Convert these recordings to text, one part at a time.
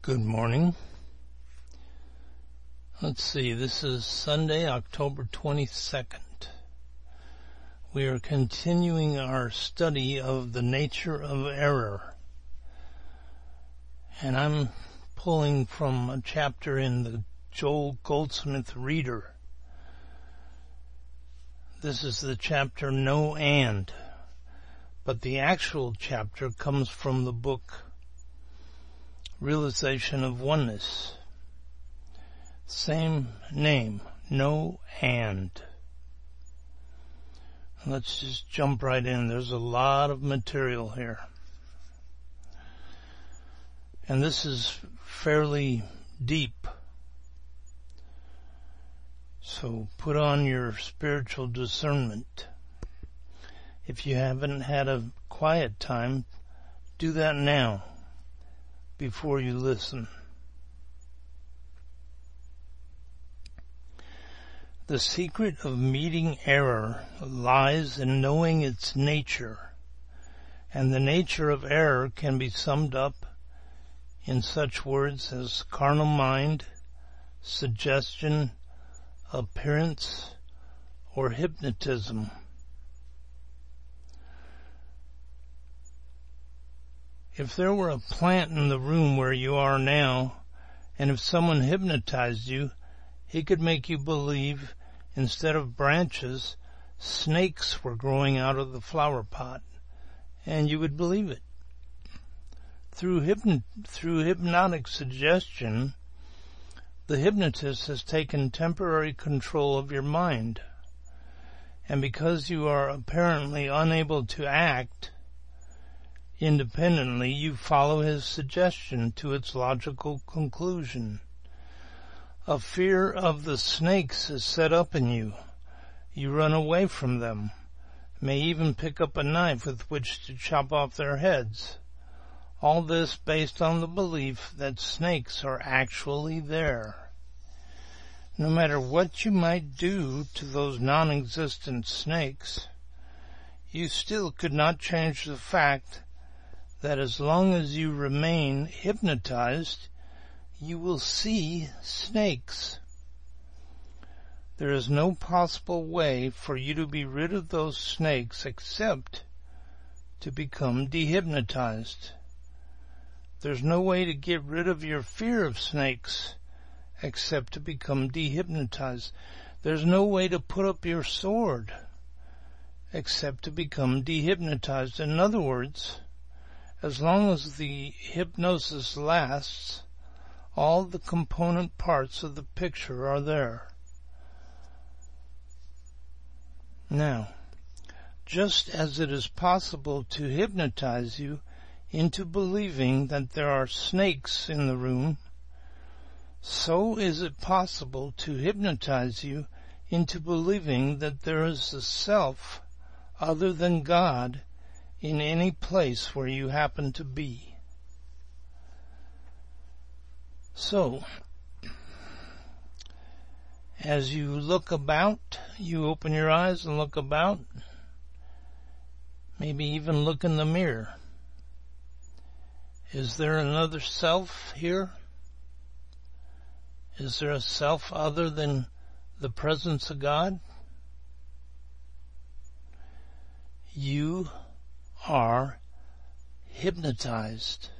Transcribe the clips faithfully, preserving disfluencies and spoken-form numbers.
Good morning. Let's see, this is Sunday, October twenty-second. We are continuing our study of the nature of error. And I'm pulling from a chapter in the Joel Goldsmith Reader. This is the chapter No And, but the actual chapter comes from the book Realization of Oneness. Same name, No And. Let's just jump right in. There's a lot of material here. And this is fairly deep. So put on your spiritual discernment. If you haven't had a quiet time, do that now before you listen. The secret of meeting error lies in knowing its nature, and the nature of error can be summed up in such words as carnal mind, suggestion, appearance, or hypnotism. If there were a plant in the room where you are now, and if someone hypnotized you, he could make you believe, instead of branches, snakes were growing out of the flower pot, and you would believe it. Through, hypno- through hypnotic suggestion, the hypnotist has taken temporary control of your mind, and because you are apparently unable to act independently, you follow his suggestion to its logical conclusion. A fear of the snakes is set up in you. You run away from them, may even pick up a knife with which to chop off their heads. All this based on the belief that snakes are actually there. No matter what you might do to those non-existent snakes, you still could not change the fact that as long as you remain hypnotized, you will see snakes. There is no possible way for you to be rid of those snakes except to become dehypnotized. There's no way to get rid of your fear of snakes except to become dehypnotized. There's no way to put up your sword except to become dehypnotized. In other words, as long as the hypnosis lasts, all the component parts of the picture are there. Now, just as it is possible to hypnotize you into believing that there are snakes in the room, so is it possible to hypnotize you into believing that there is a self other than God in any place where you happen to be. So, as you look about, you open your eyes and look about, maybe even look in the mirror. Is there another self here? Is there a self other than the presence of God? You are hypnotized.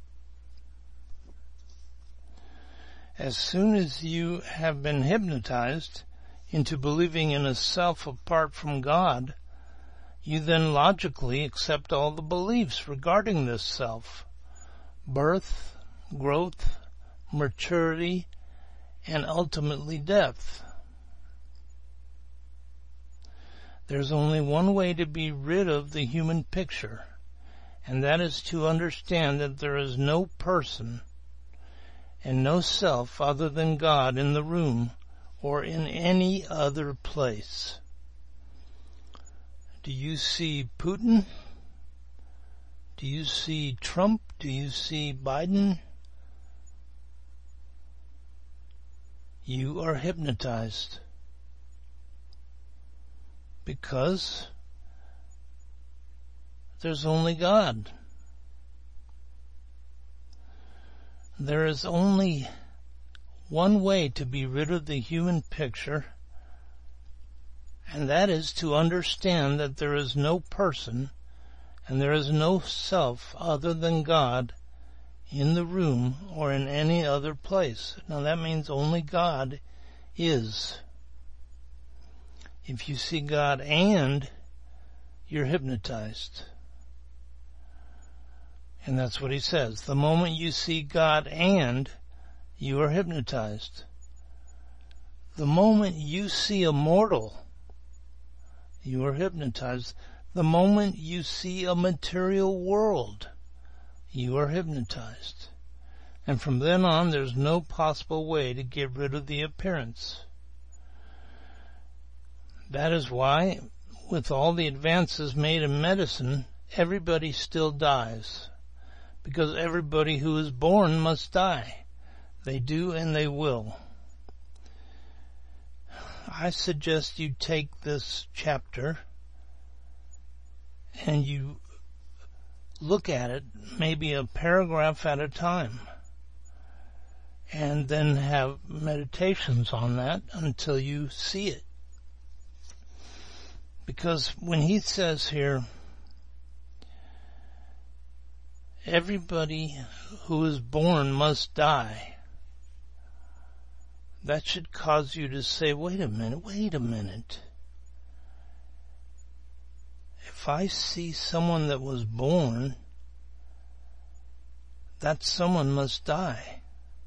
As soon as you have been hypnotized into believing in a self apart from God, you then logically accept all the beliefs regarding this self: birth, growth, maturity, and ultimately death. There's only one way to be rid of the human picture, and that is to understand that there is no person and no self other than God in the room or in any other place. Do you see Putin? Do you see Trump? Do you see Biden? You are hypnotized. Because there's only God. There is only one way to be rid of the human picture, and that is to understand that there is no person and there is no self other than God in the room or in any other place. Now that means only God is. If you see God and, you're hypnotized. And that's what he says. The moment you see God and, you are hypnotized. The moment you see a mortal, you are hypnotized. The moment you see a material world, you are hypnotized. And from then on, there's no possible way to get rid of the appearance. That is why, with all the advances made in medicine, everybody still dies. Because everybody who is born must die. They do and they will. I suggest you take this chapter and you look at it maybe a paragraph at a time, and then have meditations on that until you see it. Because when he says here, everybody who is born must die, that should cause you to say, wait a minute, wait a minute. If I see someone that was born, that someone must die.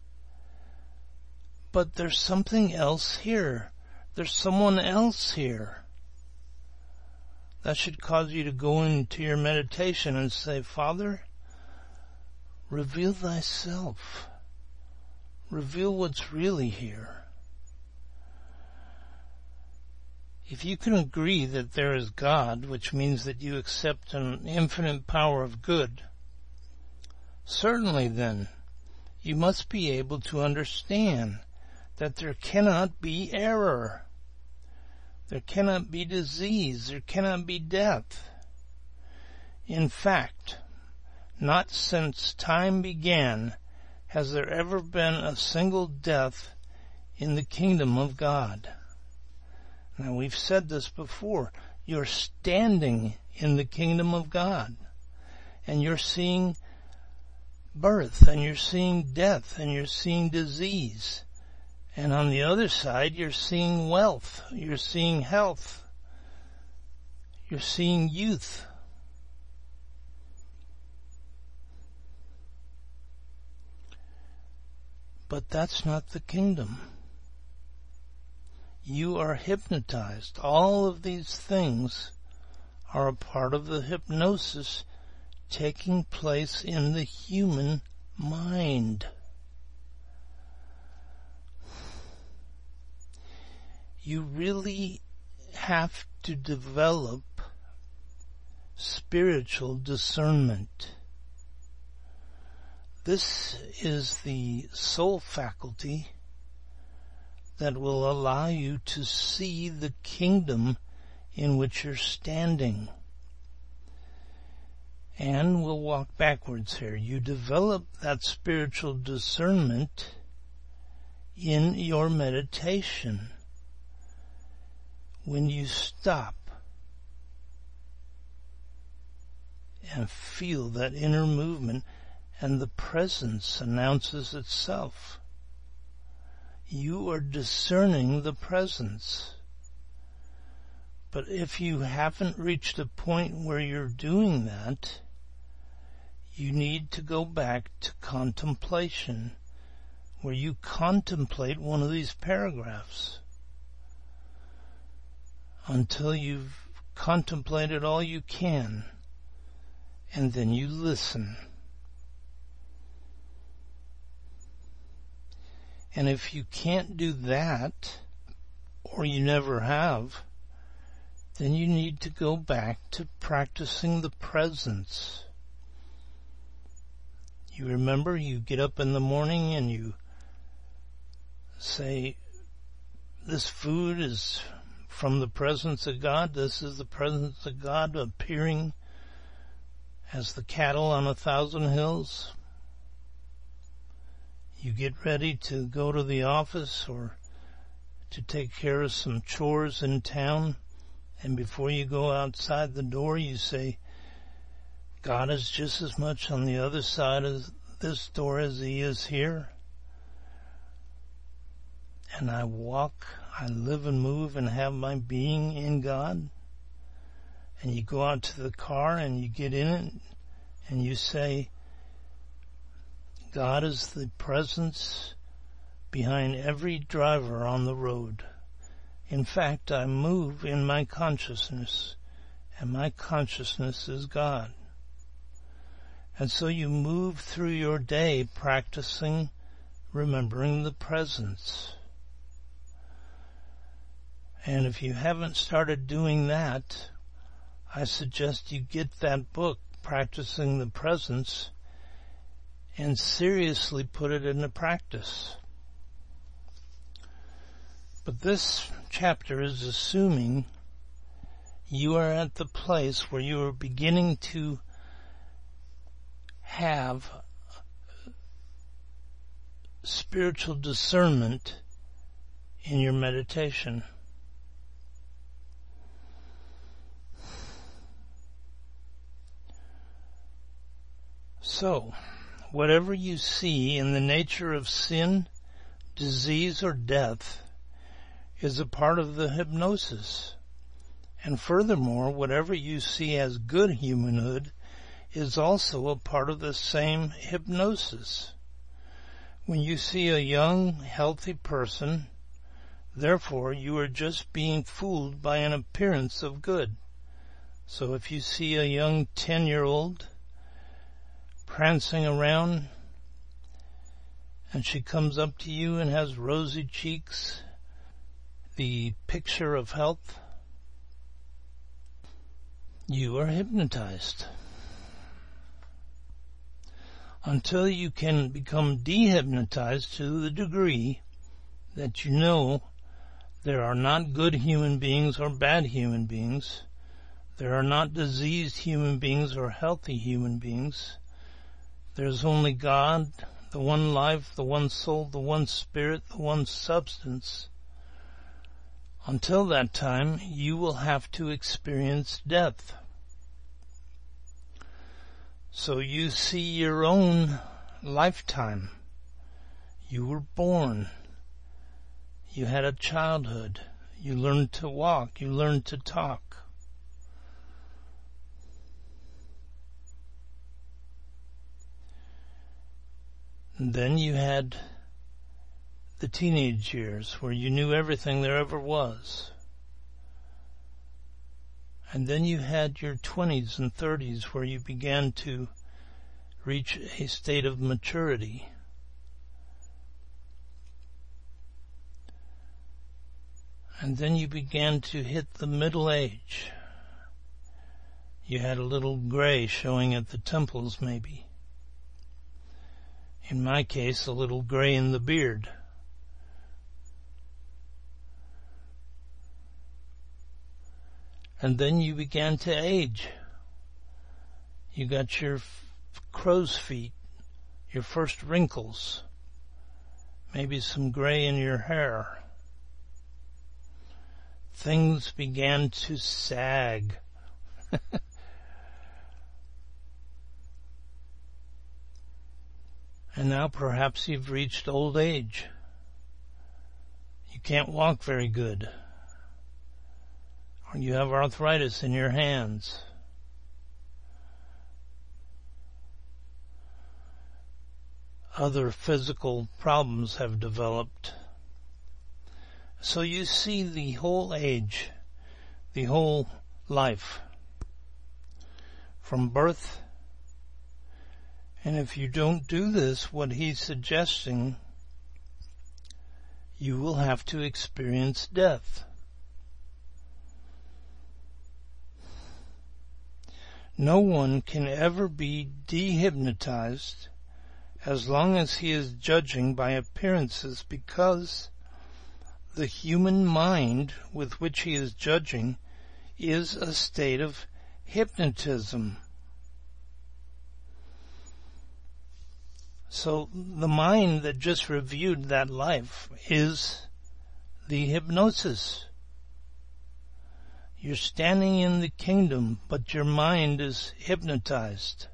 But there's something else here. There's someone else here. That should cause you to go into your meditation and say, Father, reveal thyself. Reveal what's really here. If you can agree that there is God, which means that you accept an infinite power of good, certainly then you must be able to understand that there cannot be error. There cannot be disease. There cannot be death. In fact, not since time began has there ever been a single death in the kingdom of God. Now, we've said this before. You're standing in the kingdom of God, and you're seeing birth, and you're seeing death, and you're seeing disease. And on the other side, you're seeing wealth, you're seeing health, you're seeing youth. But that's not the kingdom. You are hypnotized. All of these things are a part of the hypnosis taking place in the human mind. You really have to develop spiritual discernment. This is the soul faculty that will allow you to see the kingdom in which you're standing. And we'll walk backwards here. You develop that spiritual discernment in your meditation. When you stop and feel that inner movement and the presence announces itself, you are discerning the presence. But if you haven't reached a point where you're doing that, you need to go back to contemplation, where you contemplate one of these paragraphs until you've contemplated all you can, and then you listen. And if you can't do that, or you never have, then you need to go back to practicing the presence. You remember, you get up in the morning and you say, this food is from the presence of God. This is the presence of God appearing as the cattle on a thousand hills. You get ready to go to the office or to take care of some chores in town, and before you go outside the door, you say, God is just as much on the other side of this door as he is here. And I walk, I live and move and have my being in God. And you go out to the car and you get in it and you say, God is the presence behind every driver on the road. In fact, I move in my consciousness, and my consciousness is God. And so you move through your day practicing remembering the presence. And if you haven't started doing that, I suggest you get that book, Practicing the Presence, and seriously put it into practice. But this chapter is assuming you are at the place where you are beginning to have spiritual discernment in your meditation. So, whatever you see in the nature of sin, disease, or death is a part of the hypnosis. And furthermore, whatever you see as good humanhood is also a part of the same hypnosis. When you see a young, healthy person, therefore you are just being fooled by an appearance of good. So if you see a young ten-year-old prancing around, and she comes up to you and has rosy cheeks, the picture of health, you are hypnotized. Until you can become dehypnotized to the degree that you know there are not good human beings or bad human beings, there are not diseased human beings or healthy human beings, there's only God, the one life, the one soul, the one spirit, the one substance. Until that time, you will have to experience death. So you see your own lifetime. You were born. You had a childhood. You learned to walk. You learned to talk. And then you had the teenage years where you knew everything there ever was. And then you had your twenties and thirties where you began to reach a state of maturity. And then you began to hit the middle age. You had a little gray showing at the temples maybe. In my case, a little gray in the beard. And then you began to age. You got your f- crow's feet, your first wrinkles, maybe some gray in your hair. Things began to sag. And now perhaps you've reached old age. You can't walk very good. Or you have arthritis in your hands. Other physical problems have developed. So you see the whole age, the whole life, from birth. And if you don't do this, what he's suggesting, you will have to experience death. No one can ever be dehypnotized as long as he is judging by appearances, because the human mind with which he is judging is a state of hypnotism. So the mind that just reviewed that life is the hypnosis. You're standing in the kingdom, but your mind is hypnotized.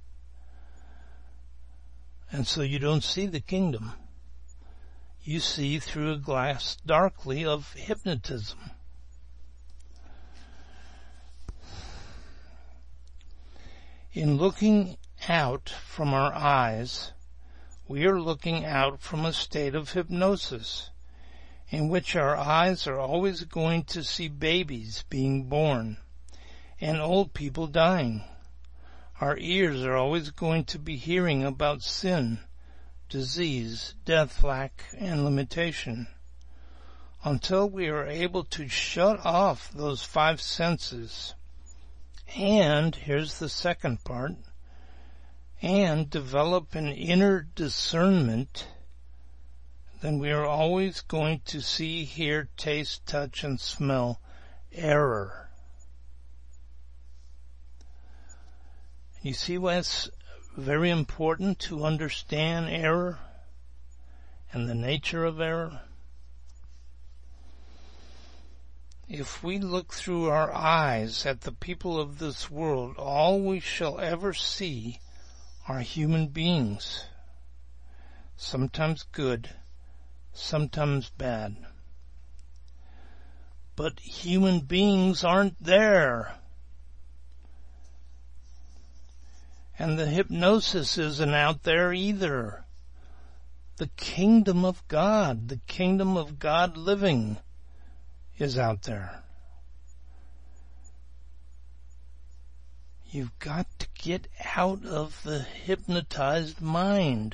And so you don't see the kingdom. You see through a glass darkly of hypnotism. In looking out from our eyes, we are looking out from a state of hypnosis, in which our eyes are always going to see babies being born and old people dying. Our ears are always going to be hearing about sin, disease, death, lack, and limitation. Until we are able to shut off those five senses, and, here's the second part, and develop an inner discernment, then we are always going to see, hear, taste, touch, and smell error. You see why it's very important to understand error and the nature of error? If we look through our eyes at the people of this world, all we shall ever see are human beings, sometimes good, sometimes bad. But human beings aren't there. And the hypnosis isn't out there either. The kingdom of God, the kingdom of God living, is out there. You've got to get out of the hypnotized mind.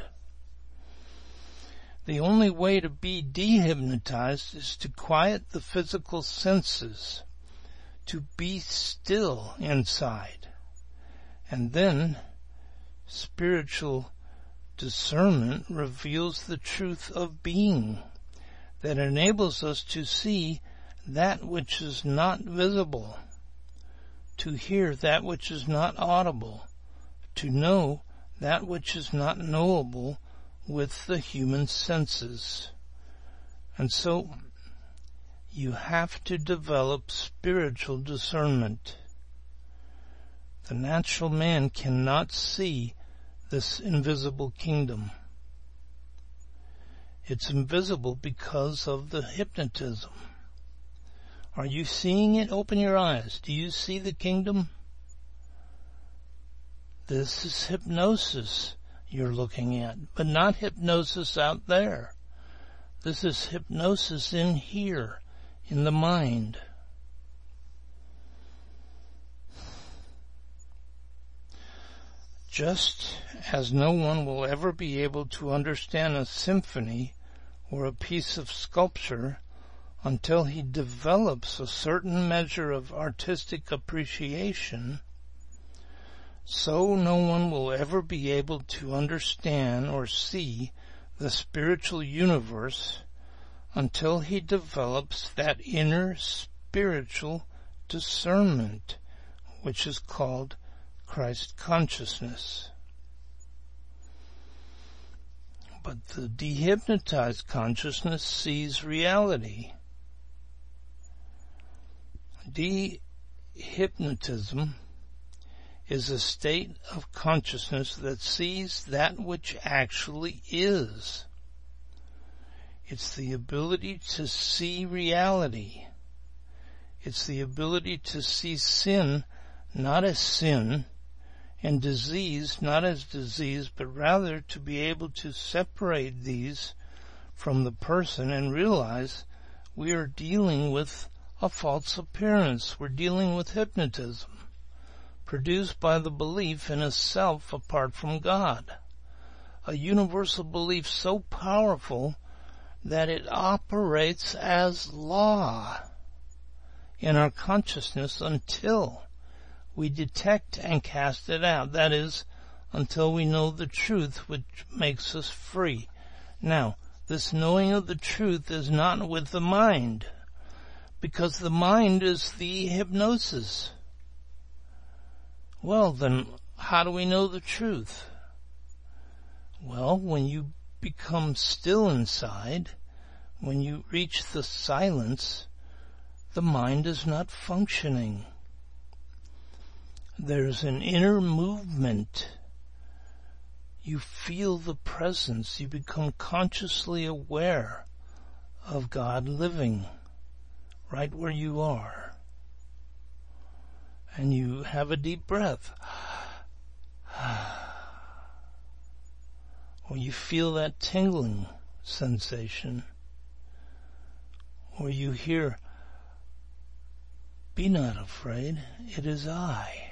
The only way to be dehypnotized is to quiet the physical senses, to be still inside. And then spiritual discernment reveals the truth of being that enables us to see that which is not visible, to hear that which is not audible, to know that which is not knowable with the human senses. And so you have to develop spiritual discernment. The natural man cannot see this invisible kingdom. It's invisible because of the hypnotism. Are you seeing it? Open your eyes. Do you see the kingdom? This is hypnosis you're looking at, but not hypnosis out there. This is hypnosis in here, in the mind. Just as no one will ever be able to understand a symphony or a piece of sculpture until he develops a certain measure of artistic appreciation, so no one will ever be able to understand or see the spiritual universe until he develops that inner spiritual discernment, which is called Christ consciousness. But the dehypnotized consciousness sees reality. Dehypnotism is a state of consciousness that sees that which actually is. It's the ability to see reality. It's the ability to see sin not as sin, and disease not as disease, but rather to be able to separate these from the person and realize we are dealing with a false appearance. We're dealing with hypnotism, produced by the belief in a self apart from God, a universal belief so powerful that it operates as law in our consciousness until we detect and cast it out. That is, until we know the truth which makes us free. Now, this knowing of the truth is not with the mind, because the mind is the hypnosis. Well, then, how do we know the truth? Well, when you become still inside, when you reach the silence, the mind is not functioning. There's an inner movement. You feel the presence. You become consciously aware of God living right where you are. And you have a deep breath. Or you feel that tingling sensation. Or you hear, "Be not afraid, it is I."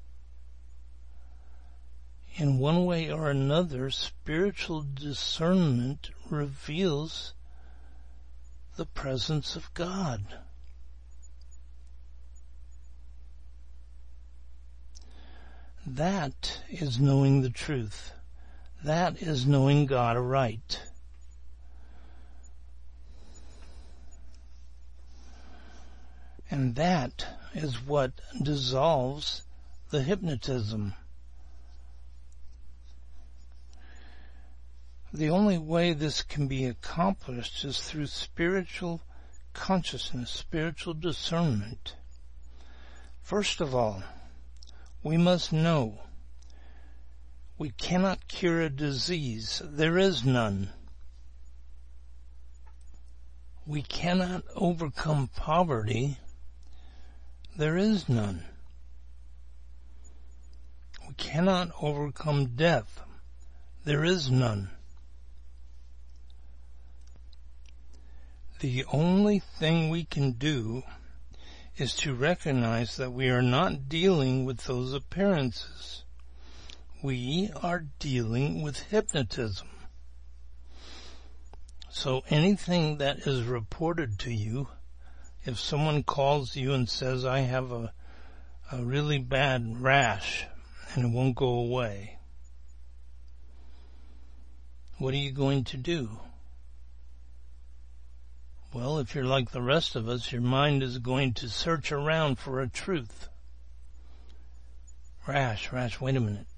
In one way or another, spiritual discernment reveals the presence of God. That is knowing the truth. That is knowing God aright. And that is what dissolves the hypnotism. The only way this can be accomplished is through spiritual consciousness, spiritual discernment. First of all, we must know we cannot cure a disease. There is none. We cannot overcome poverty. There is none. We cannot overcome death. There is none. The only thing we can do is to recognize that we are not dealing with those appearances. We are dealing with hypnotism. So anything that is reported to you, if someone calls you and says, "I have a, a really bad rash and it won't go away," what are you going to do? Well, if you're like the rest of us, your mind is going to search around for a truth. Rash, rash, wait a minute.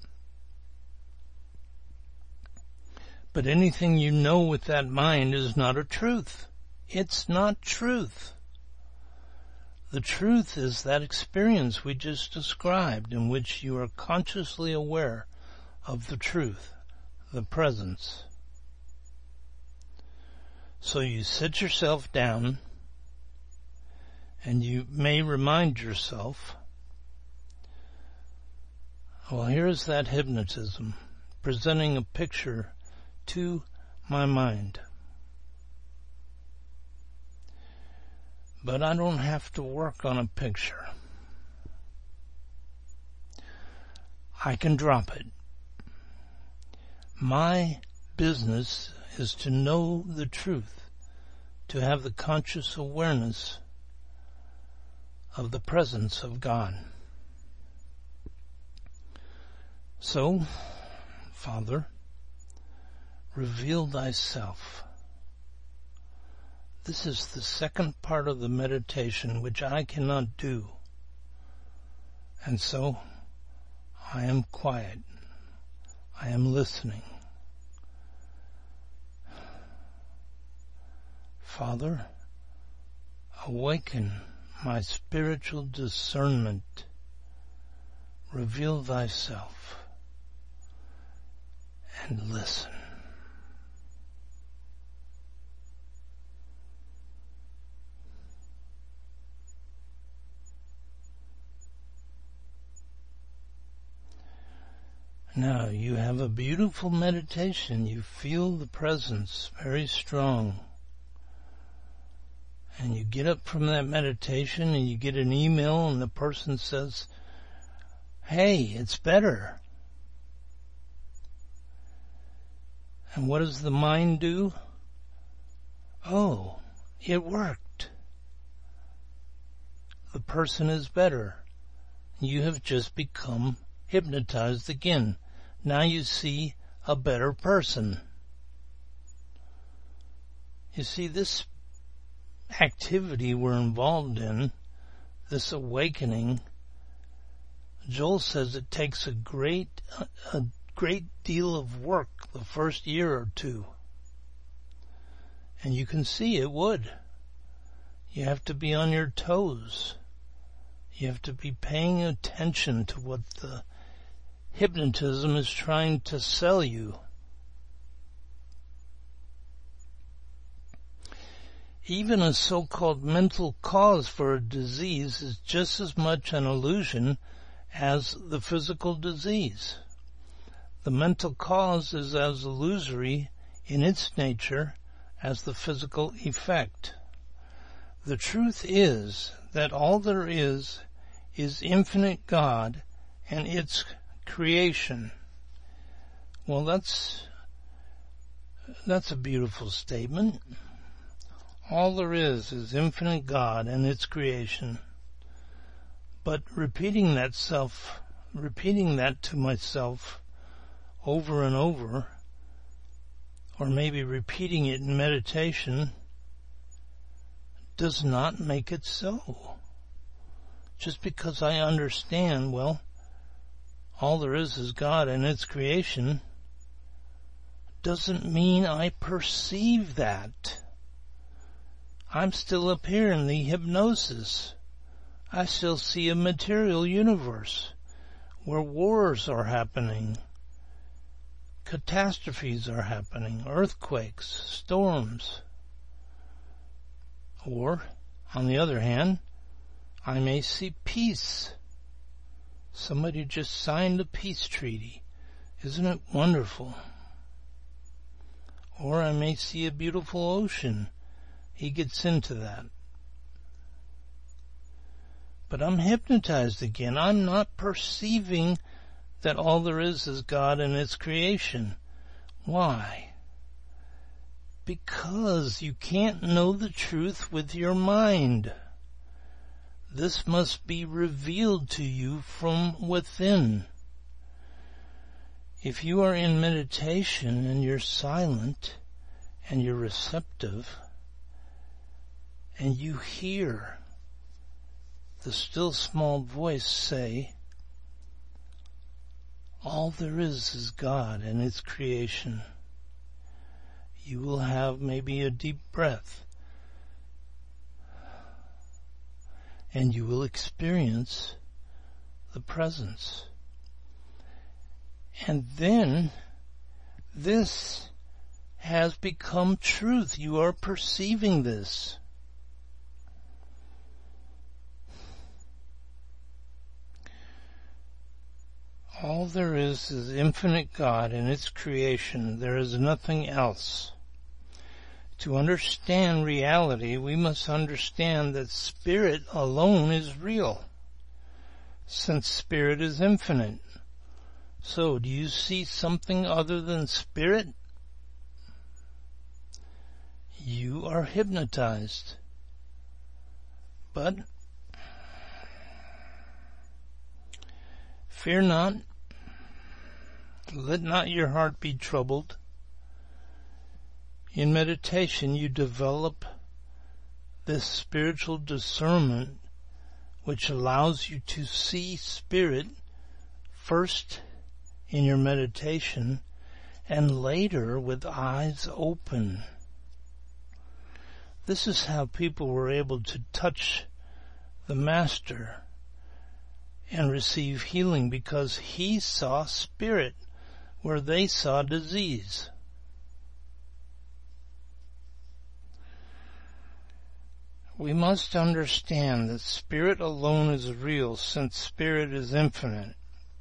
But anything you know with that mind is not a truth. It's not truth. The truth is that experience we just described, in which you are consciously aware of the truth, the presence. So you sit yourself down, and you may remind yourself, well, here's that hypnotism, presenting a picture to my mind. But I don't have to work on a picture. I can drop it. My business is to know the truth, to have the conscious awareness of the presence of God. So, Father, reveal thyself. This is the second part of the meditation, which I cannot do. And so, I am quiet. I am listening. Father, awaken my spiritual discernment. Reveal thyself and listen. Now you have a beautiful meditation. You feel the presence very strong. And you get up from that meditation and you get an email and the person says, "Hey, it's better." And what does the mind do? Oh, it worked. The person is better. You have just become hypnotized again. Now you see a better person. You see, this activity we're involved in, this awakening, Joel says it takes a great, a great deal of work the first year or two. And you can see it would. You have to be on your toes. You have to be paying attention to what the hypnotism is trying to sell you. Even a so-called mental cause for a disease is just as much an illusion as the physical disease. The mental cause is as illusory in its nature as the physical effect. The truth is that all there is is infinite God and its creation. Well, that's that's a beautiful statement. All there is is infinite God and its creation. But repeating that self, repeating that to myself over and over, or maybe repeating it in meditation, does not make it so. Just because I understand, well, all there is is God and its creation, doesn't mean I perceive that. I'm still up here in the hypnosis. I still see a material universe where wars are happening, catastrophes are happening, earthquakes, storms. Or, on the other hand, I may see peace. Somebody just signed a peace treaty. Isn't it wonderful? Or I may see a beautiful ocean. He gets into that. But I'm hypnotized again. I'm not perceiving that all there is is God and its creation. Why? Because you can't know the truth with your mind. This must be revealed to you from within. If you are in meditation and you're silent and you're receptive and you hear the still small voice say, all there is is God and its creation, you will have maybe a deep breath and you will experience the presence. And then this has become truth. You are perceiving this. All there is is infinite God and its creation. There is nothing else. To understand reality, we must understand that spirit alone is real, since spirit is infinite. So, do you see something other than spirit? You are hypnotized. But fear not. Let not your heart be troubled. In meditation, you develop this spiritual discernment which allows you to see spirit first in your meditation and later with eyes open. This is how people were able to touch the Master and receive healing, because he saw spirit where they saw disease. We must understand that spirit alone is real, since spirit is infinite.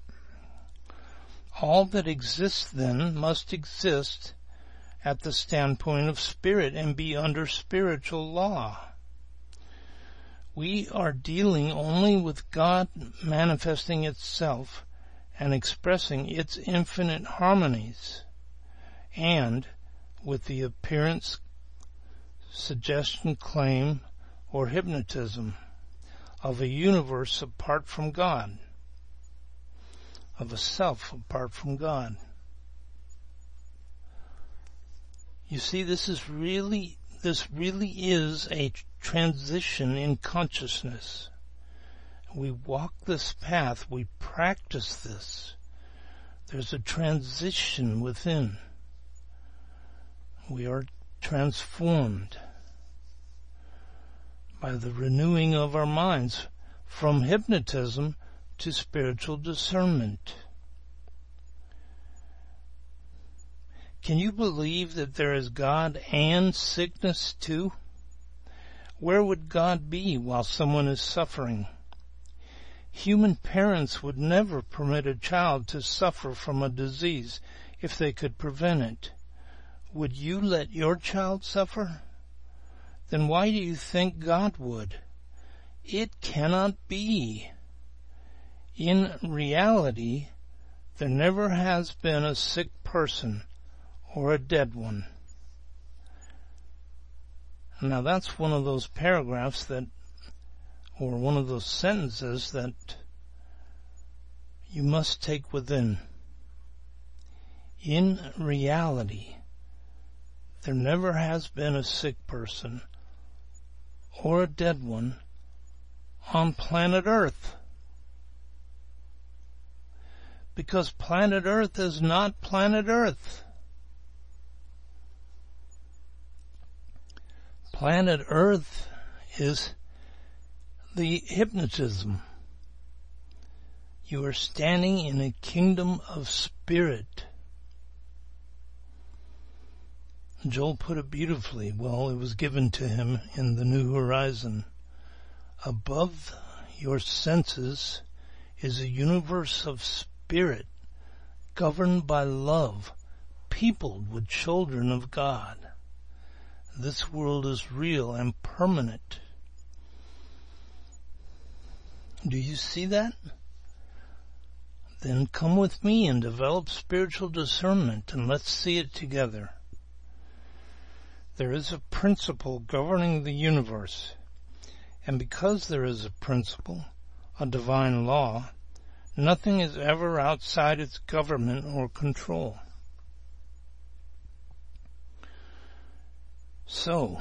All that exists then must exist at the standpoint of spirit and be under spiritual law. We are dealing only with God manifesting itself and expressing its infinite harmonies, and with the appearance, suggestion, claim, or hypnotism of a universe apart from God, of a self apart from God. You see, this is really, this really is a transition in consciousness. We walk this path, we practice this. There's a transition within. We are transformed by the renewing of our minds from hypnotism to spiritual discernment. Can you believe that there is God and sickness too? Where would God be while someone is suffering? Human parents would never permit a child to suffer from a disease if they could prevent it. Would you let your child suffer? Then why do you think God would? It cannot be. In reality, there never has been a sick person or a dead one. Now that's one of those paragraphs that, or one of those sentences that you must take within. In reality, there never has been a sick person or a dead one on planet Earth. Because planet Earth is not planet Earth. Planet Earth is the hypnotism. You are standing in a kingdom of spirit. Joel put it beautifully. Well, it was given to him in the New Horizon. Above your senses is a universe of spirit, governed by love, peopled with children of God. This world is real and permanent. Do you see that? Then come with me and develop spiritual discernment, and let's see it together. There is a principle governing the universe, and because there is a principle, a divine law, nothing is ever outside its government or control. So,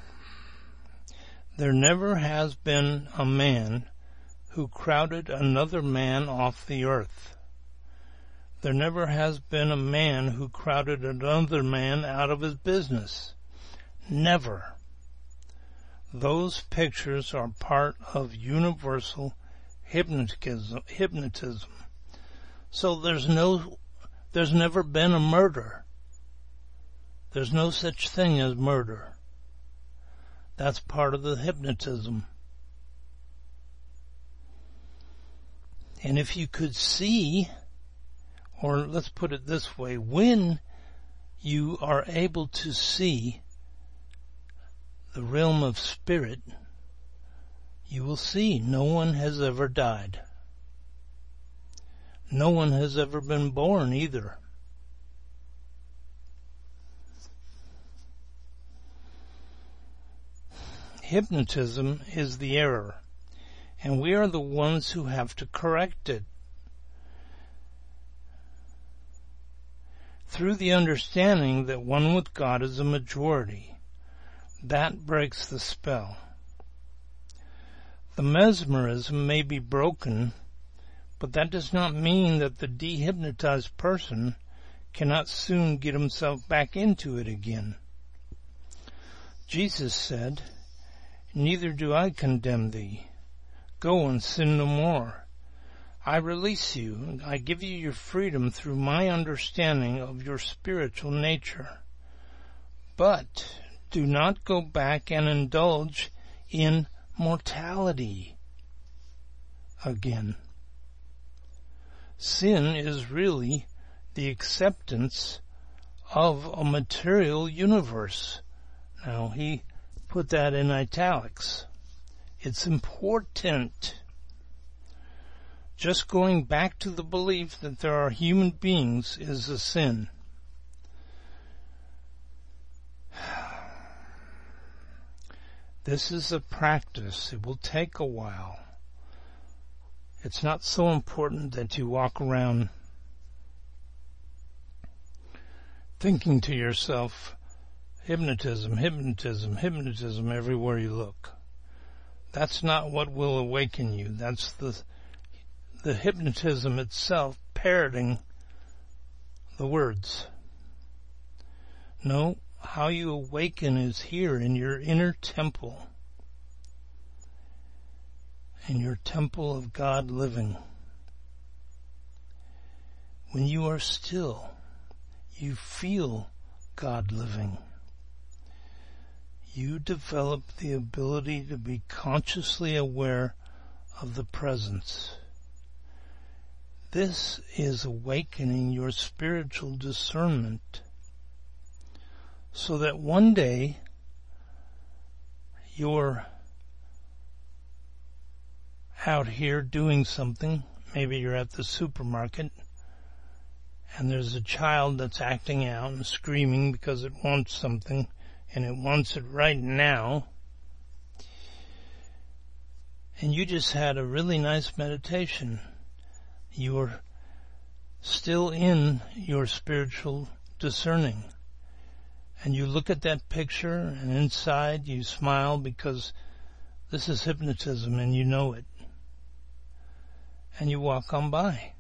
there never has been a man who crowded another man off the earth. There never has been a man who crowded another man out of his business. Never. Those pictures are part of universal hypnotism. hypnotism. So there's no, there's never been a murder. There's no such thing as murder. That's part of the hypnotism. And if you could see, or let's put it this way, when you are able to see the realm of spirit, you will see no one has ever died. No one has ever been born either. Hypnotism is the error, and we are the ones who have to correct it. Through the understanding that one with God is a majority, that breaks the spell. The mesmerism may be broken, but that does not mean that the dehypnotized person cannot soon get himself back into it again. Jesus said, "Neither do I condemn thee. Go and sin no more. I release you. I give you your freedom through my understanding of your spiritual nature. But do not go back and indulge in mortality again." Sin is really the acceptance of a material universe. Now, he put that in italics. It's important. Just going back to the belief that there are human beings is a sin. This is a practice. It will take a while. It's not so important that you walk around thinking to yourself, hypnotism, hypnotism, hypnotism everywhere you look. That's not what will awaken you. That's the the hypnotism itself parroting the words. No, how you awaken is here in your inner temple, in your temple of God living. When you are still, you feel God living. You develop the ability to be consciously aware of the presence. This is awakening your spiritual discernment, so that one day you're out here doing something. Maybe you're at the supermarket and there's a child that's acting out and screaming because it wants something, and it wants it right now. And you just had a really nice meditation. You're still in your spiritual discerning. And you look at that picture, and inside you smile because this is hypnotism and you know it. And you walk on by.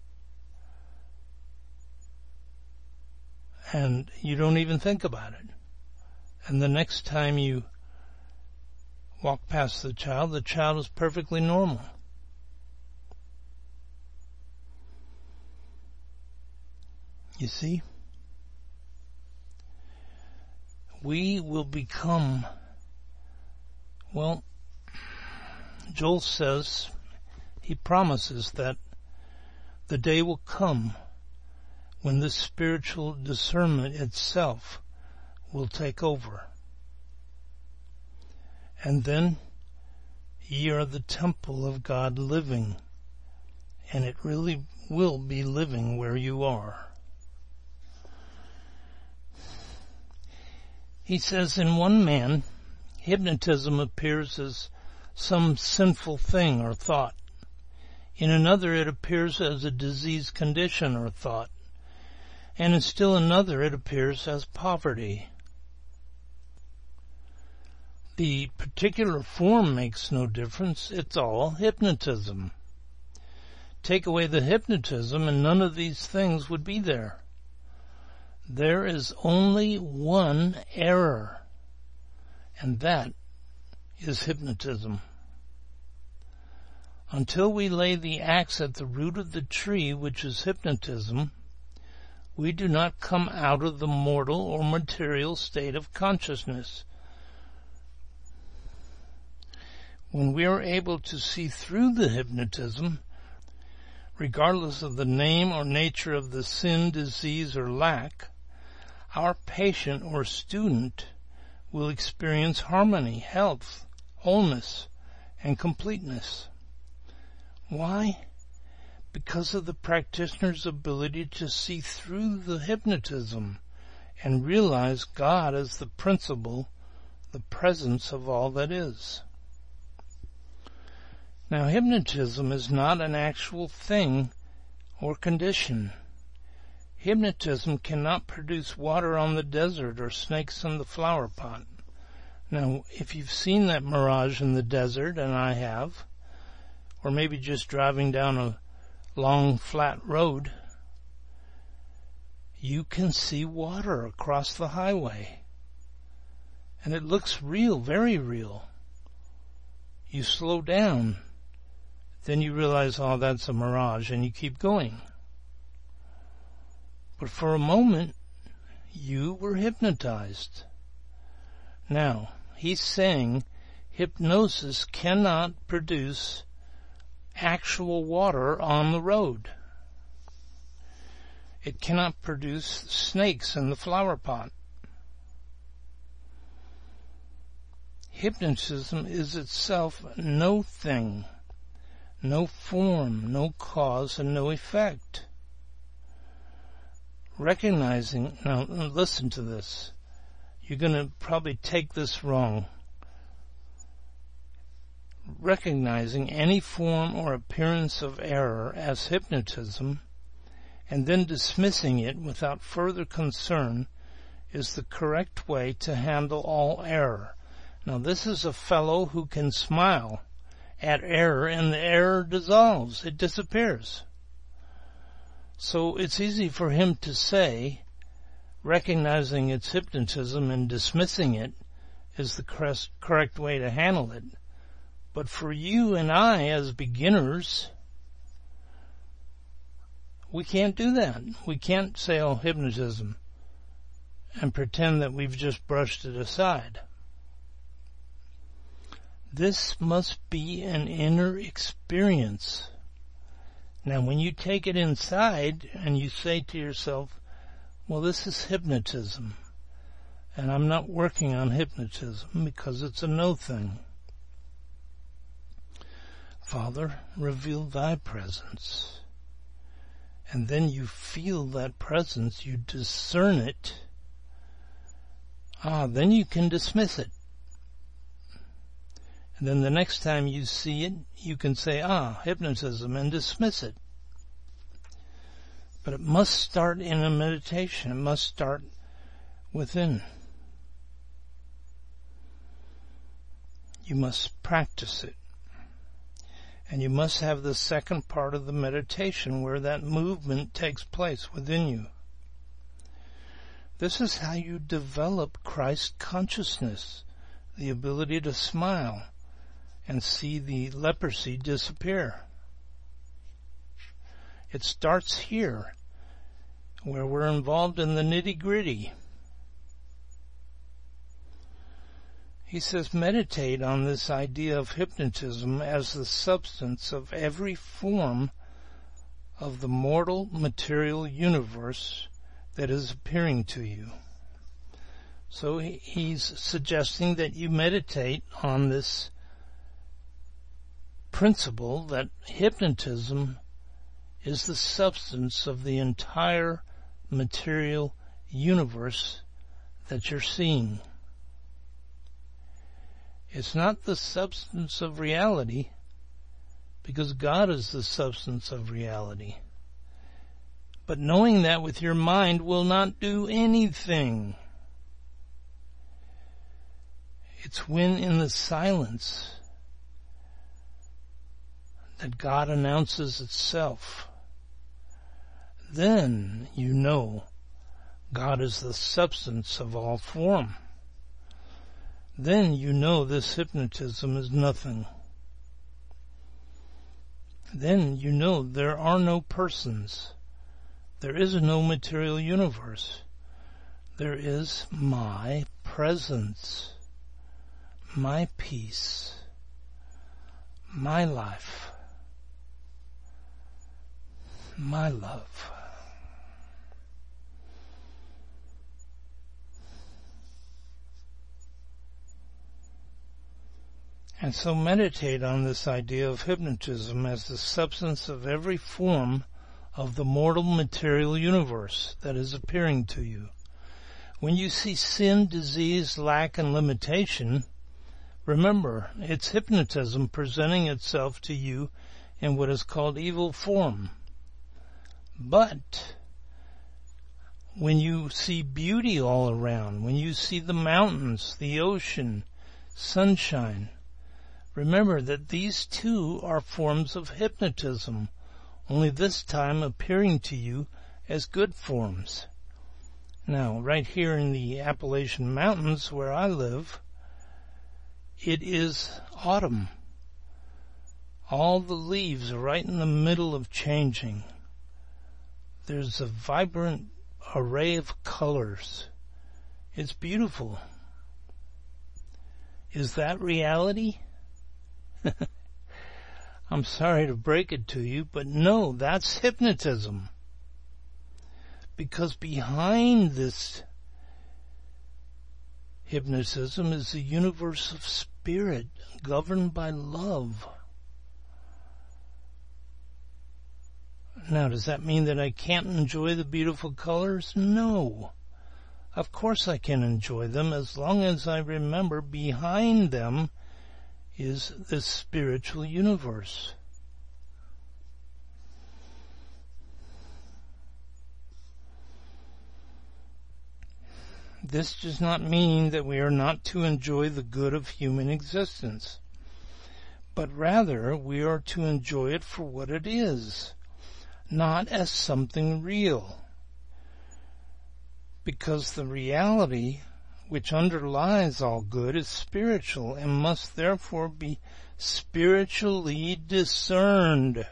And you don't even think about it. And the next time you walk past the child, the child is perfectly normal. You see? We will become, well, Joel says, he promises that the day will come when this spiritual discernment itself will take over. And then ye are the temple of God living, and it really will be living where you are. He says in one man, hypnotism appears as some sinful thing or thought. In another, it appears as a disease condition or thought. And in still another, it appears as poverty. The particular form makes no difference. It's all hypnotism. Take away the hypnotism and none of these things would be there. There is only one error, and that is hypnotism. Until we lay the axe at the root of the tree, which is hypnotism, we do not come out of the mortal or material state of consciousness. When we are able to see through the hypnotism, regardless of the name or nature of the sin, disease, or lack, our patient or student will experience harmony, health, wholeness, and completeness. Why? Because of the practitioner's ability to see through the hypnotism and realize God as the principle, the presence of all that is. Now, hypnotism is not an actual thing or condition. Hypnotism cannot produce water on the desert or snakes in the flower pot. Now, if you've seen that mirage in the desert, and I have, or maybe just driving down a long flat road, you can see water across the highway. And it looks real, very real. You slow down. Then you realize, oh, that's a mirage, and you keep going. But for a moment, you were hypnotized. Now, he's saying hypnosis cannot produce actual water on the road. It cannot produce snakes in the flower pot. Hypnotism is itself no thing, no form, no cause, and no effect. Recognizing, now listen to this, you're going to probably take this wrong. Recognizing any form or appearance of error as hypnotism and then dismissing it without further concern is the correct way to handle all error. Now this is a fellow who can smile at error and the error dissolves, it disappears. So it's easy for him to say, recognizing it's hypnotism and dismissing it is the correct way to handle it. But for you and I as beginners, we can't do that. We can't say, oh, hypnotism, and pretend that we've just brushed it aside. This must be an inner experience. Now, when you take it inside and you say to yourself, well, this is hypnotism, and I'm not working on hypnotism because it's a no thing. Father, reveal thy presence. And then you feel that presence, you discern it. Ah, then you can dismiss it. And then the next time you see it, you can say, ah, hypnotism, and dismiss it. But it must start in a meditation. It must start within. You must practice it. And you must have the second part of the meditation where that movement takes place within you. This is how you develop Christ consciousness, the ability to smile and see the leprosy disappear. It starts here, where we're involved in the nitty-gritty. He says, meditate on this idea of hypnotism as the substance of every form of the mortal material universe that is appearing to you. So he's suggesting that you meditate on this principle that hypnotism is the substance of the entire material universe that you're seeing. It's not the substance of reality, because God is the substance of reality. But knowing that with your mind will not do anything. It's when in the silence that God announces itself. Then you know God is the substance of all form. Then you know this hypnotism is nothing. Then you know there are no persons. There is no material universe. There is my presence, my peace, my life, my love. And so meditate on this idea of hypnotism as the substance of every form of the mortal material universe that is appearing to you. When you see sin, disease, lack, and limitation, remember, it's hypnotism presenting itself to you in what is called evil form. But when you see beauty all around, when you see the mountains, the ocean, sunshine, remember that these too are forms of hypnotism, only this time appearing to you as good forms. Now, right here in the Appalachian Mountains where I live, it is autumn. All the leaves are right in the middle of changing. There's a vibrant array of colors. It's beautiful. Is that reality? I'm sorry to break it to you, but no, that's hypnotism. Because behind this hypnotism is the universe of spirit, governed by love. Now, does that mean that I can't enjoy the beautiful colors? No. Of course I can enjoy them as long as I remember behind them is this spiritual universe. This does not mean that we are not to enjoy the good of human existence, but rather we are to enjoy it for what it is, not as something real. Because the reality which underlies all good is spiritual and must therefore be spiritually discerned.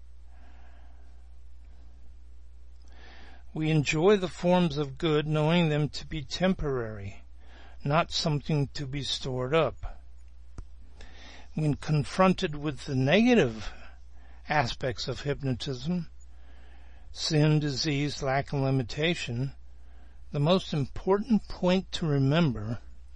We enjoy the forms of good knowing them to be temporary, not something to be stored up. When confronted with the negative aspects of hypnotism, sin, disease, lack, and limitation, the most important point to remember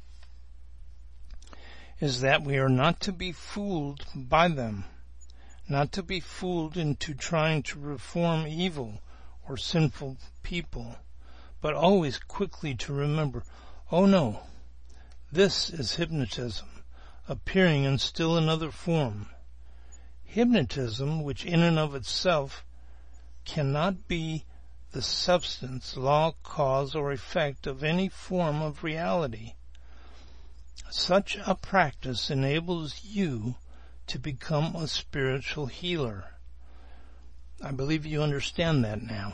is that we are not to be fooled by them, not to be fooled into trying to reform evil or sinful people, but always quickly to remember, oh no, this is hypnotism, appearing in still another form. Hypnotism, which in and of itself cannot be the substance, law, cause, or effect of any form of reality. Such a practice enables you to become a spiritual healer. I believe you understand that now.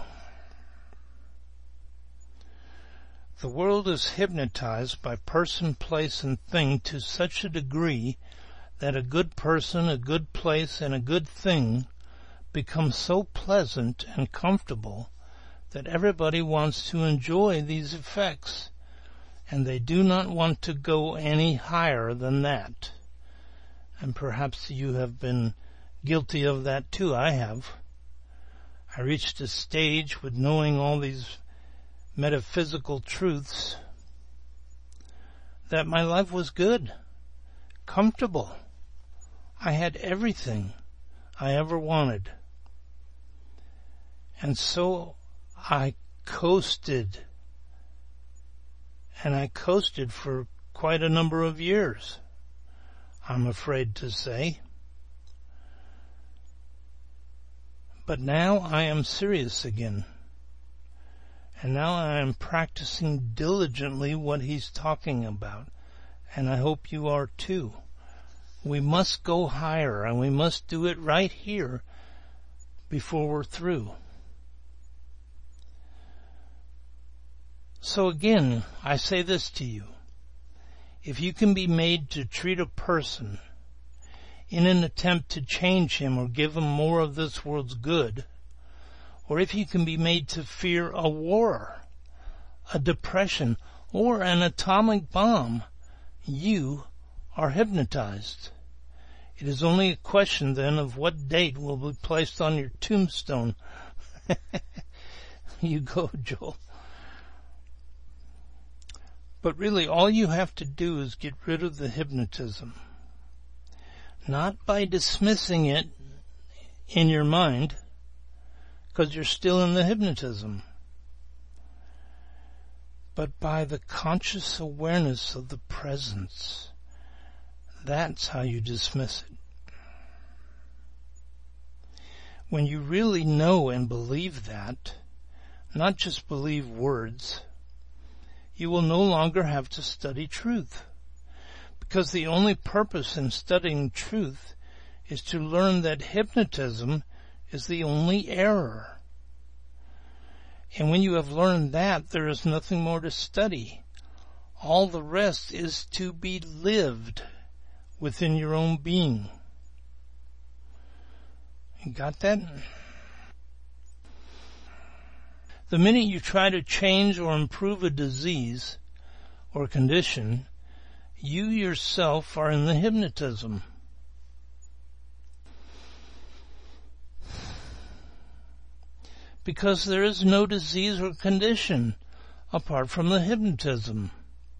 The world is hypnotized by person, place, and thing to such a degree that a good person, a good place, and a good thing become so pleasant and comfortable that everybody wants to enjoy these effects, and they do not want to go any higher than that. And perhaps you have been guilty of that too. I have. I reached a stage with knowing all these metaphysical truths that my life was good, comfortable. I had everything I ever wanted. And so I coasted, and I coasted for quite a number of years, I'm afraid to say. But now I am serious again, and now I am practicing diligently what he's talking about, and I hope you are too. We must go higher, and we must do it right here before we're through. So again, I say this to you. If you can be made to treat a person in an attempt to change him or give him more of this world's good, or if you can be made to fear a war, a depression, or an atomic bomb, you are hypnotized. It is only a question then of what date will be placed on your tombstone. You go, Joel. But really, all you have to do is get rid of the hypnotism. Not by dismissing it in your mind, because you're still in the hypnotism, but by the conscious awareness of the presence. That's how you dismiss it. When you really know and believe that, not just believe words, you will no longer have to study truth, because the only purpose in studying truth is to learn that hypnotism is the only error. And when you have learned that, there is nothing more to study. All the rest is to be lived within your own being. You got that? The minute you try to change or improve a disease or condition, you yourself are in the hypnotism. Because there is no disease or condition apart from the hypnotism.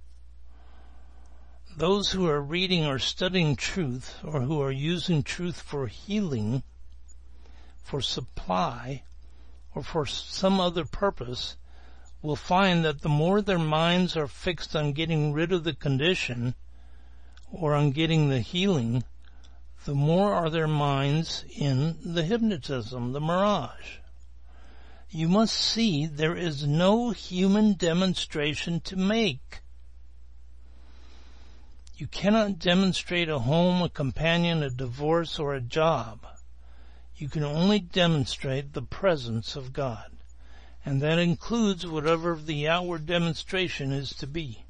Those who are reading or studying truth, or who are using truth for healing, for supply, or for some other purpose, will find that the more their minds are fixed on getting rid of the condition or on getting the healing, the more are their minds in the hypnotism, the mirage. You must see there is no human demonstration to make. You cannot demonstrate a home, a companion, a divorce, or a job. You can only demonstrate the presence of God, and that includes whatever the outward demonstration is to be.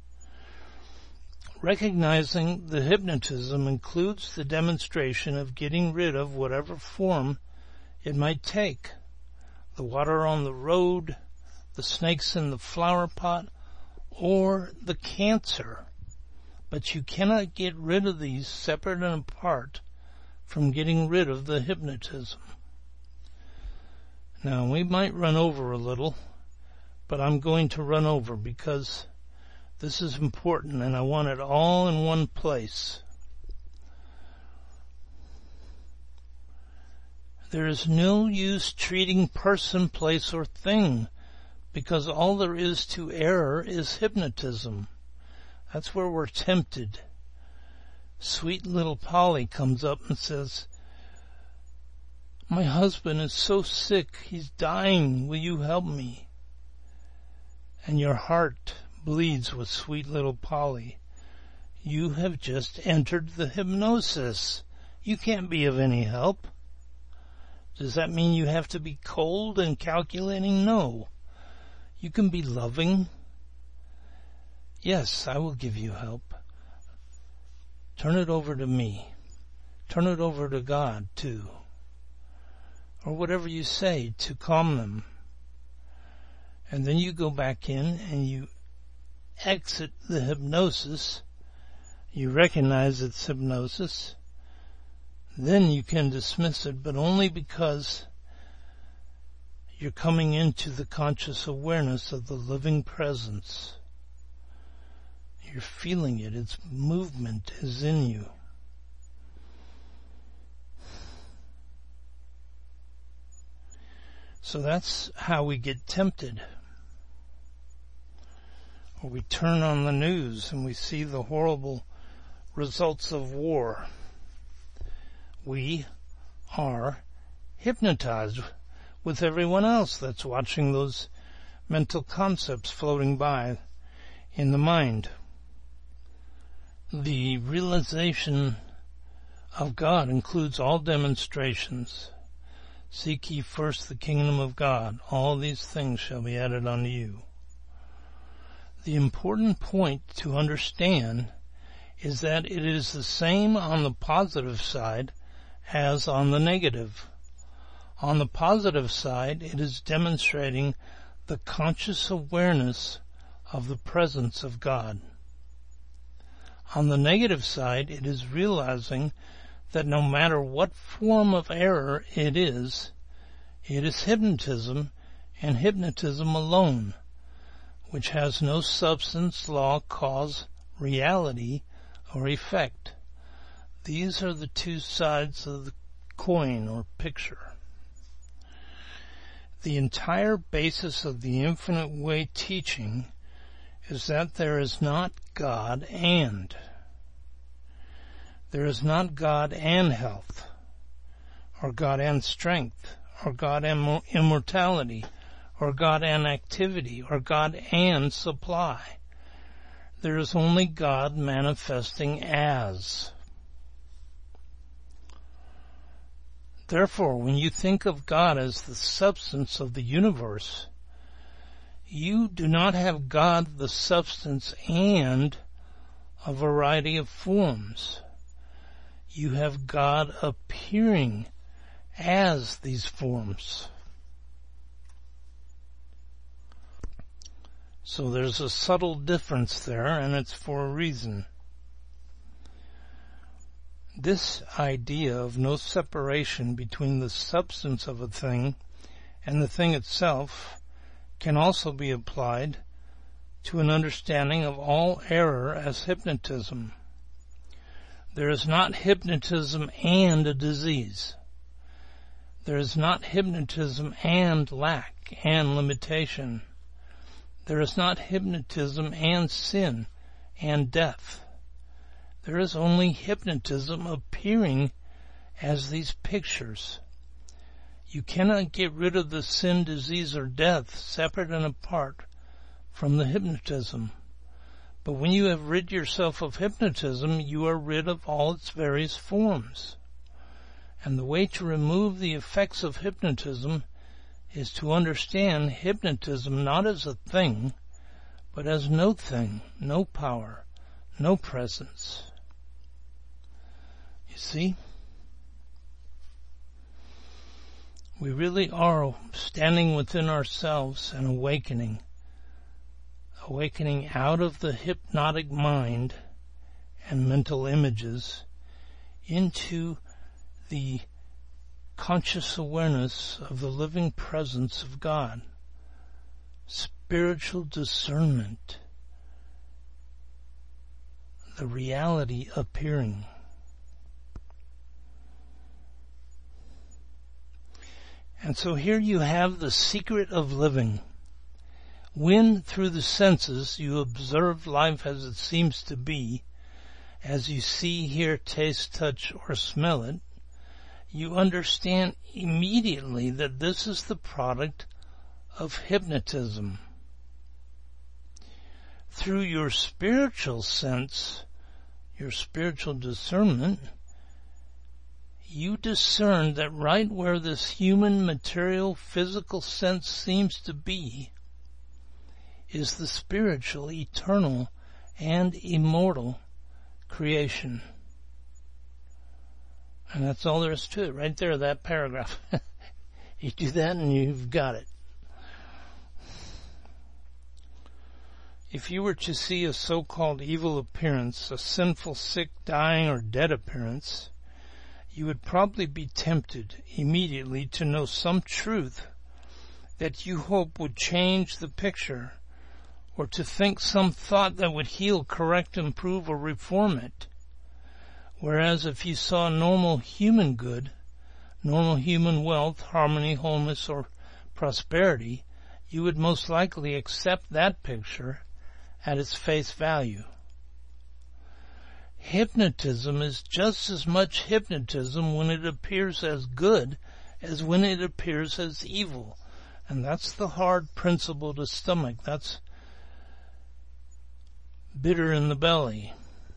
Recognizing the hypnotism includes the demonstration of getting rid of whatever form it might take. The water on the road, the snakes in the flower pot, or the cancer. But you cannot get rid of these separate and apart from getting rid of the hypnotism. Now, we might run over a little, but I'm going to run over because this is important and I want it all in one place. There is no use treating person, place, or thing because all there is to error is hypnotism. That's where we're tempted. Sweet little Polly comes up and says, "My husband is so sick, he's dying, will you help me?" And your heart bleeds with sweet little Polly. You have just entered the hypnosis. You can't be of any help. Does that mean you have to be cold and calculating? No. You can be loving. Yes, I will give you help. Turn it over to me. Turn it over to God, too. Or whatever you say to calm them. And then you go back in and you exit the hypnosis. You recognize it's hypnosis. Then you can dismiss it, but only because you're coming into the conscious awareness of the living presence. You're feeling it. Its movement is in you. So that's how we get tempted. Or we turn on the news and we see the horrible results of war. We are hypnotized with everyone else that's watching those mental concepts floating by in the mind. The realization of God includes all demonstrations. Seek ye first the kingdom of God. All these things shall be added unto you. The important point to understand is that it is the same on the positive side as on the negative. On the positive side, it is demonstrating the conscious awareness of the presence of God. On the negative side, it is realizing that no matter what form of error it is, it is hypnotism and hypnotism alone, which has no substance, law, cause, reality, or effect. These are the two sides of the coin or picture. The entire basis of the Infinite Way teaching is that there is not God and. There is not God and health, or God and strength, or God and immortality, or God and activity, or God and supply. There is only God manifesting as. Therefore, when you think of God as the substance of the universe, you do not have God the substance and a variety of forms. You have God appearing as these forms. So there's a subtle difference there, and it's for a reason. This idea of no separation between the substance of a thing and the thing itself can also be applied to an understanding of all error as hypnotism. There is not hypnotism and a disease. There is not hypnotism and lack and limitation. There is not hypnotism and sin and death. There is only hypnotism appearing as these pictures. You cannot get rid of the sin, disease, or death separate and apart from the hypnotism. But when you have rid yourself of hypnotism, you are rid of all its various forms. And the way to remove the effects of hypnotism is to understand hypnotism not as a thing, but as no thing, no power, no presence. You see? We really are standing within ourselves and awakening. Awakening out of the hypnotic mind and mental images into the conscious awareness of the living presence of God. Spiritual discernment. The reality appearing. And so here you have the secret of living. When, through the senses, you observe life as it seems to be, as you see, hear, taste, touch, or smell it, you understand immediately that this is the product of hypnotism. Through your spiritual sense, your spiritual discernment, you discern that right where this human, material, physical sense seems to be is the spiritual, eternal, and immortal creation. And that's all there is to it, right there, that paragraph. You do that and you've got it. If you were to see a so-called evil appearance, a sinful, sick, dying, or dead appearance, you would probably be tempted immediately to know some truth that you hope would change the picture, or to think some thought that would heal, correct, improve, or reform it. Whereas if you saw normal human good, normal human wealth, harmony, wholeness, or prosperity, you would most likely accept that picture at its face value. Hypnotism is just as much hypnotism when it appears as good as when it appears as evil. And that's the hard principle to stomach. That's bitter in the belly.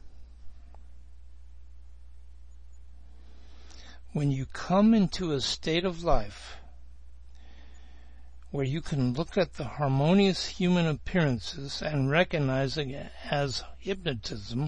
When you come into a state of life where you can look at the harmonious human appearances and recognize it as hypnotism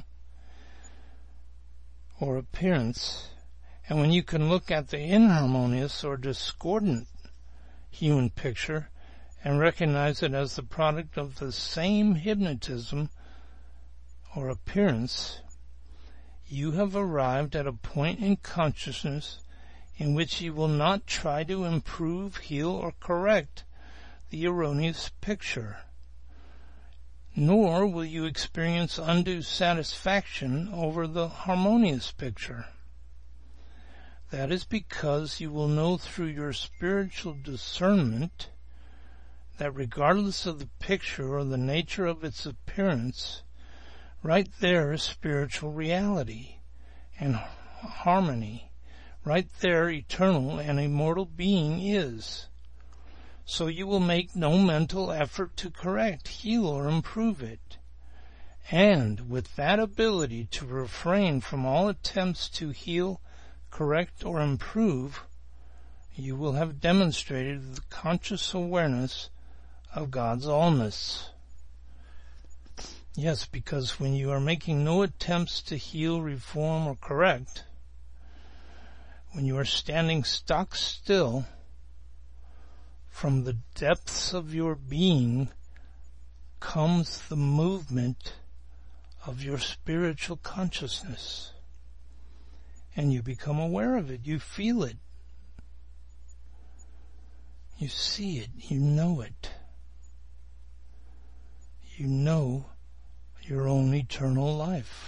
or appearance, and when you can look at the inharmonious or discordant human picture and recognize it as the product of the same hypnotism or appearance, you have arrived at a point in consciousness in which you will not try to improve, heal, or correct the erroneous picture, nor will you experience undue satisfaction over the harmonious picture. That is because you will know through your spiritual discernment that regardless of the picture or the nature of its appearance, right there is spiritual reality and harmony. Right there, eternal and immortal being is. So you will make no mental effort to correct, heal, or improve it. And with that ability to refrain from all attempts to heal, correct, or improve, you will have demonstrated the conscious awareness of God's allness. Yes, because when you are making no attempts to heal, reform, or correct, when you are standing stock still, from the depths of your being comes the movement of your spiritual consciousness. And you become aware of it. You feel it. You see it. You know it. You know your own eternal life.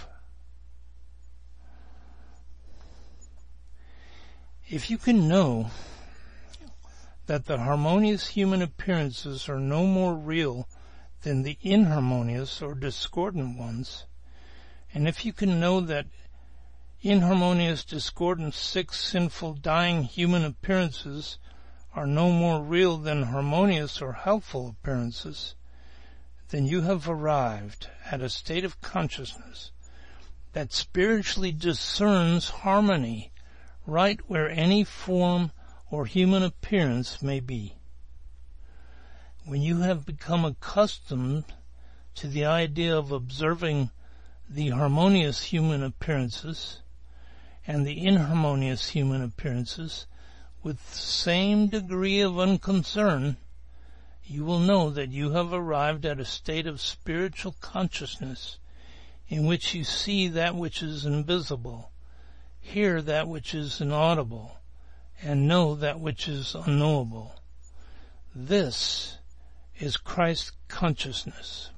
If you can know that the harmonious human appearances are no more real than the inharmonious or discordant ones, and if you can know that inharmonious, discordant, sick, sinful, dying human appearances are no more real than harmonious or helpful appearances, then you have arrived at a state of consciousness that spiritually discerns harmony right where any form or human appearance may be. When you have become accustomed to the idea of observing the harmonious human appearances and the inharmonious human appearances with the same degree of unconcern, you will know that you have arrived at a state of spiritual consciousness in which you see that which is invisible, hear that which is inaudible, and know that which is unknowable. This is Christ consciousness.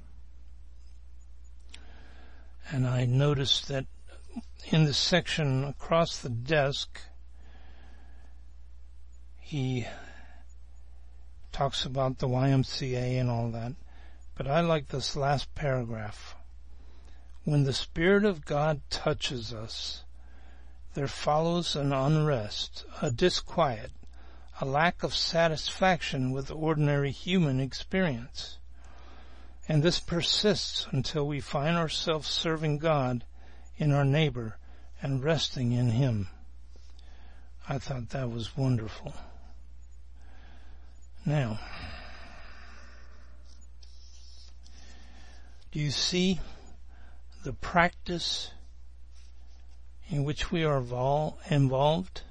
And I noticed that in the section across the desk, he talks about the Y M C A and all that, but I like this last paragraph. When the Spirit of God touches us, there follows an unrest, a disquiet, a lack of satisfaction with ordinary human experience. And this persists until we find ourselves serving God in our neighbor and resting in Him. I thought that was wonderful. Now, do you see the practice in which we are vol- involved?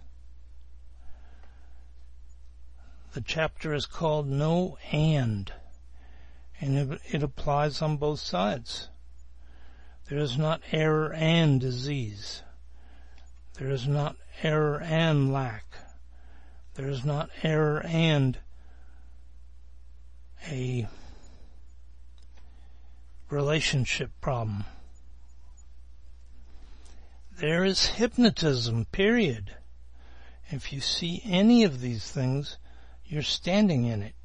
The chapter is called No And, and it, it applies on both sides. There is not error and disease. There is not error and lack. There is not error and a relationship problem. There is hypnotism, period. If you see any of these things, you're standing in it.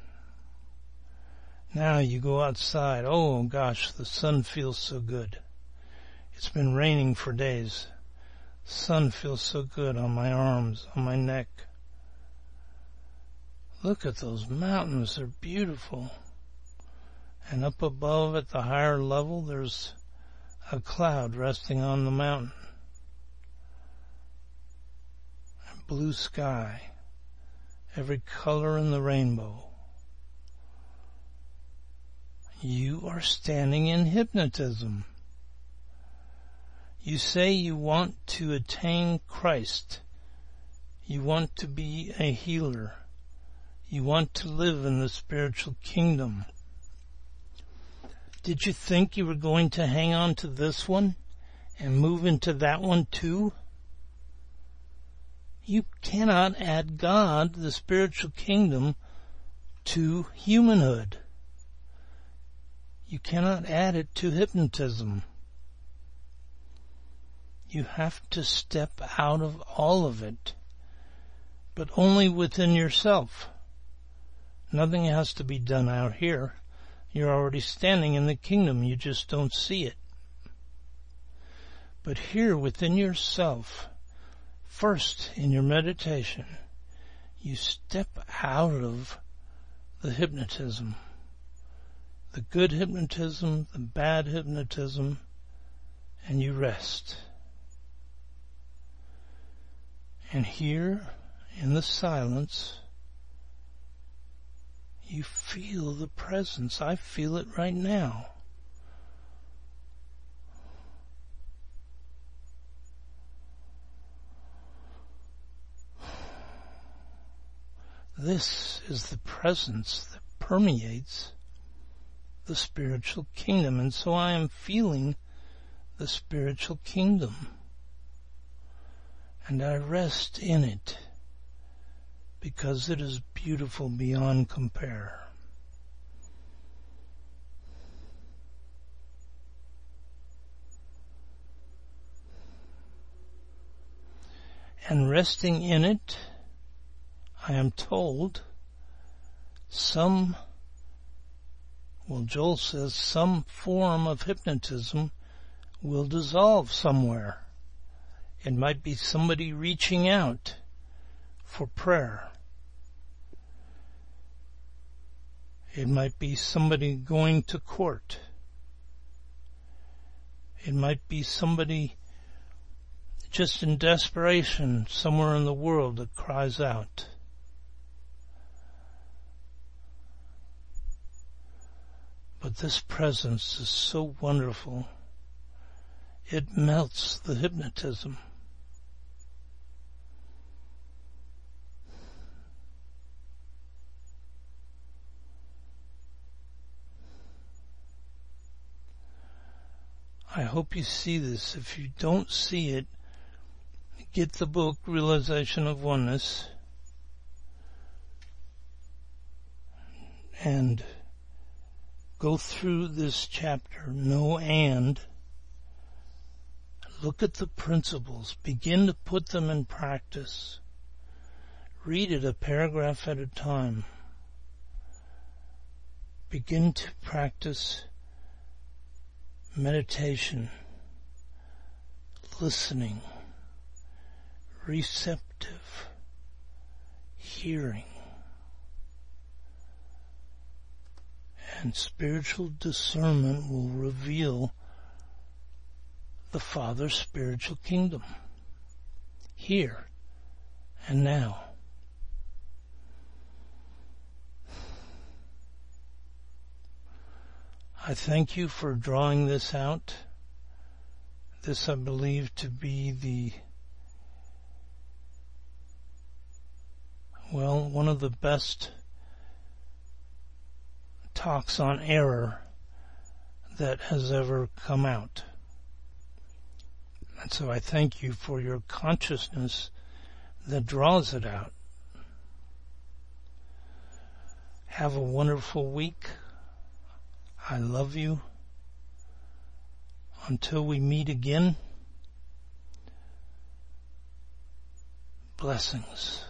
Now you go outside. Oh gosh, the sun feels so good. It's been raining for days. The sun feels so good on my arms, on my neck. Look at those mountains, they're beautiful. And up above at the higher level, there's a cloud resting on the mountain. And blue sky, every color in the rainbow. You are standing in hypnotism. You say you want to attain Christ. You want to be a healer. You want to live in the spiritual kingdom. Did you think you were going to hang on to this one and move into that one too? You cannot add God, the spiritual kingdom, to humanhood. You cannot add it to hypnotism. You have to step out of all of it, but only within yourself. Nothing has to be done out here. You're already standing in the kingdom, you just don't see it. But here within yourself, first in your meditation, you step out of the hypnotism. The good hypnotism, the bad hypnotism, and you rest. And here, in the silence, you feel the presence. I feel it right now. This is the presence that permeates the spiritual kingdom, and so I am feeling the spiritual kingdom, and I rest in it because it is beautiful beyond compare. And resting in it, I am told, some Well, Joel says some form of hypnotism will dissolve somewhere. It might be somebody reaching out for prayer. It might be somebody going to court. It might be somebody just in desperation somewhere in the world that cries out. But this presence is so wonderful. It melts the hypnotism. I hope you see this. If you don't see it, get the book, Realization of Oneness, and go through this chapter, no and. Look at the principles. Begin to put them in practice. Read it a paragraph at a time. Begin to practice meditation, listening, receptive, hearing, and spiritual discernment will reveal the Father's spiritual kingdom, here and now. I thank you for drawing this out. This I believe to be the, well, one of the best talks on error that has ever come out. And so I thank you for your consciousness that draws it out. Have a wonderful week. I love you. Until we meet again, blessings.